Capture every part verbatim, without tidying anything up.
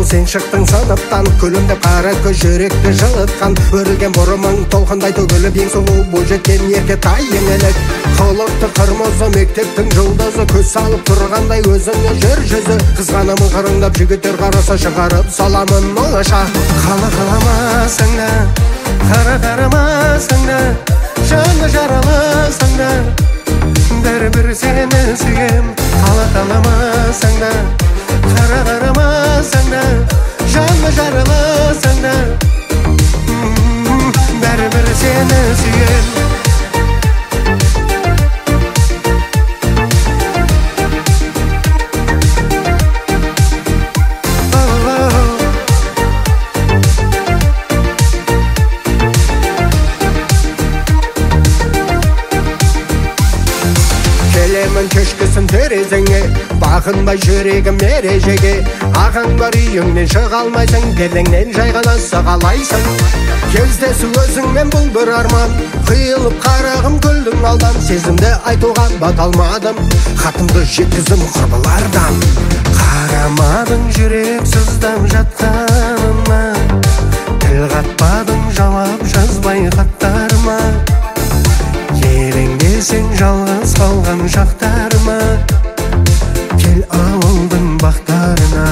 сен шықтың сыныптан, күлімдеп қара көз жүректі жылытқан. Өрілген бұрымың толқындай төгіліп, ең сұлу бойжеткен ерке тай еңелік. Құлыпты қырмызы мектептің жұлдызы, көз салып тұрғандай өзіңе жүр жүзі. Қызғанымын қырындап жігіттер қараса, шығарып саламын оңаша. Қала қаламасың да, қара қарамасың да, жаны жараласың да, бәрібір сені сүйем. Қала қаламасың да, қара қарамасың да, жаны жараласың да, бәрібір сені сүйем. Келемін кешкісін терезеңе, бағынбай жүрегім ережеге. Ағаң бар үйіңнен шыға алмайсың, пердеңнен жай ғана сығалайсың. Кездесу өзіңмен бұл бір арман, қиылып қарағым күлдің алдан. Сезімді айтуға бата алмадым, хатымды жеткіздім құрбылардан. Қарамадың жүрек сыздап жатқаныма, тіл қатпадың жауап жазбай хаттарыма. Елеңдесең жалғыз қалған шақтарыма, кел ауылдың бақтарына.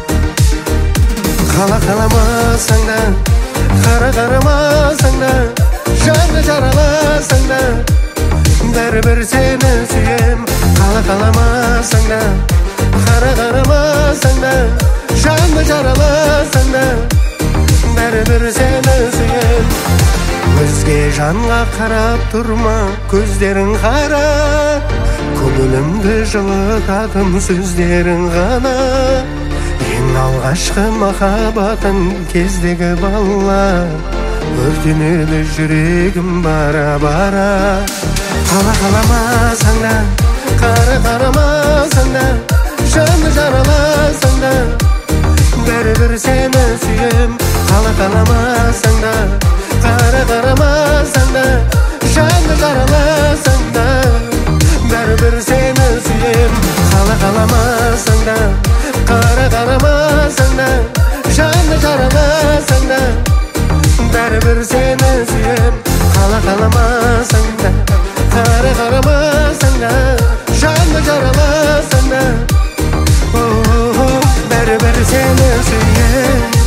Қала қаламасың да, қара қарамасың да, жаны жараласың да, бәрібір сені сүйем. Қала қаламасың да, қара қарамасың да, жаны жараласың да, бәрібір сені сүйем. Өзге жанға қарап тұрма, көздерің қара, көңілімді жылытатын сөздерің ғана. Ең алғашқы махаббатың кездегі бала, өртенеді жүрегім бара-бара. Қала қаламасың да, қара қарамасың да, жаны жараласың да, бәрібір сені сүйем. Қала қаламасың да, қара қарамасың да, жаны жараласың да, бәрібір сені сүйем. Қала қаламасың да, қара қарамасың да, жаны жараласың да, бәрібір сені сүйем. Қала қаламасың да, қара қарамасың да, жаны жараласың да, бәрібір сені сүйем.